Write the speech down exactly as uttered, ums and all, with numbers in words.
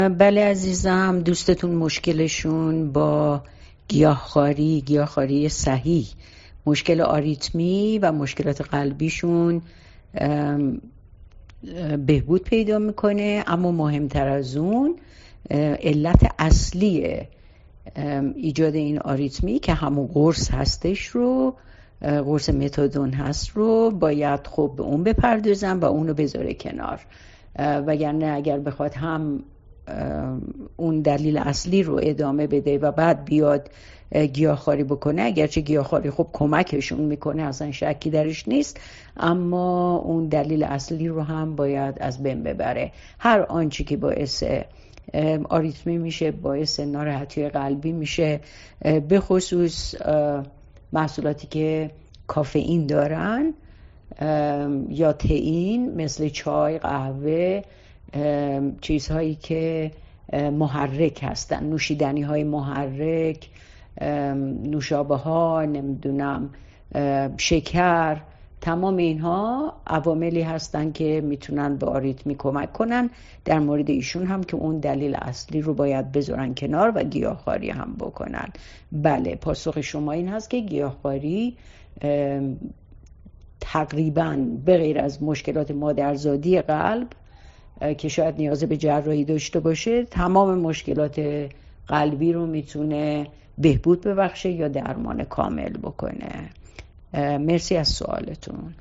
بله عزیزم، دوستتون مشکلشون با گیاهخواری گیاهخواری صحیح، مشکل آریتمی و مشکلات قلبیشون ام، بهبود پیدا میکنه. اما مهمتر از اون، علت اصلی ایجاد این آریتمی که همون قرص هستش رو قرص متادون هست رو باید خب به اون بپردازن و اونو بذاره کنار، وگرنه اگر بخواد هم اون دلیل اصلی رو ادامه بده و بعد بیاد گیاهخواری بکنه، اگرچه گیاهخواری خب کمکشون میکنه، اصلا شکی درش نیست، اما اون دلیل اصلی رو هم باید از بین ببره. هر آنچه که باعث آریتمی میشه، باعث ناراحتی قلبی میشه، به خصوص محصولاتی که کافئین دارن یا تئین، مثل چای، قهوه، چیزهایی که محرک هستن، نوشیدنی های محرک، نوشابه ها، نمیدونم شکر، تمام اینها عواملی هستن که میتونن به آریتمی کمک کنن. در مورد ایشون هم که اون دلیل اصلی رو باید بذارن کنار و گیاهخواری هم بکنن. بله، پاسخ شما این هست که گیاهخواری تقریباً به غیر از مشکلات مادرزادی قلب که شاید نیاز به جراحی داشته باشه، تمام مشکلات قلبی رو میتونه بهبود ببخشه یا درمان کامل بکنه. مرسی از سوالتون.